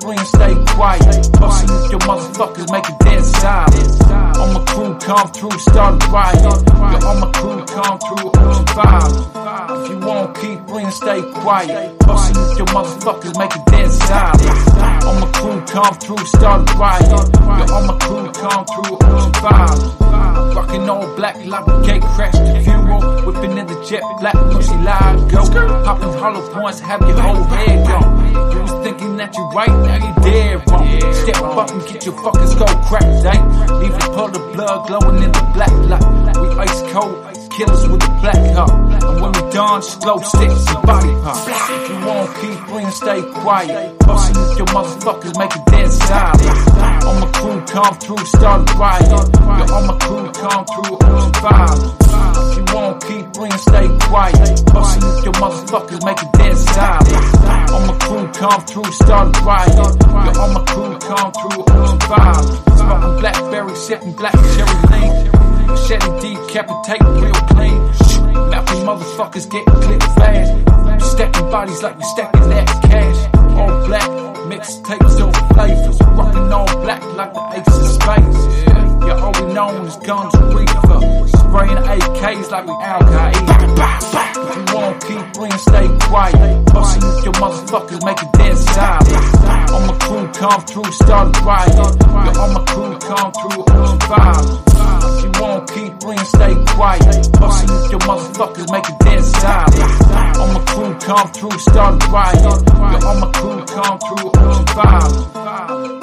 free and stay quiet. Bustin' if your motherfuckers make it dead silent. All my crew come through, start a riot. Yeah, all my crew come through, open violence. If you won't keep free and stay quiet. Bustin' if your motherfuckers make it dead silent. All my crew come through, start a riot. Yeah, all my crew come through, open violence. Rockin' all black like we gate crash the funeral. Whippin' in the jet black, pussy live go. Poppin' hollow points, have your whole head gone. You was thinking that you right, now you dead wrong. Step up and get your fucking skull cracked, ain't? Leave a puddle of blood glowing in the black light. We ice cold, killers with the black heart. And when we done, slow sticks and body pop. If you won't keep free and stay quiet. Bustin' if your motherfuckers make it dead silent. All my crew come through, start a riot. Yeah, all my crew come through, open violence. If you won't keep free and stay quiet. Bustin' if your motherfuckers make it dead silent. All my crew come through, start a riot. Yeah, all my crew come through, open violence. Smoking blackberry, sipping black cherry lean. Machete decapitate real clean. Mouthy motherfuckers getting clipped fast. Stacking bodies like we stacking that cash. All black, mixtapes, all flavors. Rockin' all black like the ace of spades. Yeah, all we known is guns and reefer. Spraying AKs like we Al Qaeda. If you won't keep free and stay quiet. Bustin' if your motherfuckers make it dead silent. All my crew come through, start a riot. Yeah, all my crew come through, open violence. If you won't keep free and stay quiet. Bustin' if your motherfuckers make it dead silent. All my crew come through, start a riot. Yeah, all my crew come through, open violence.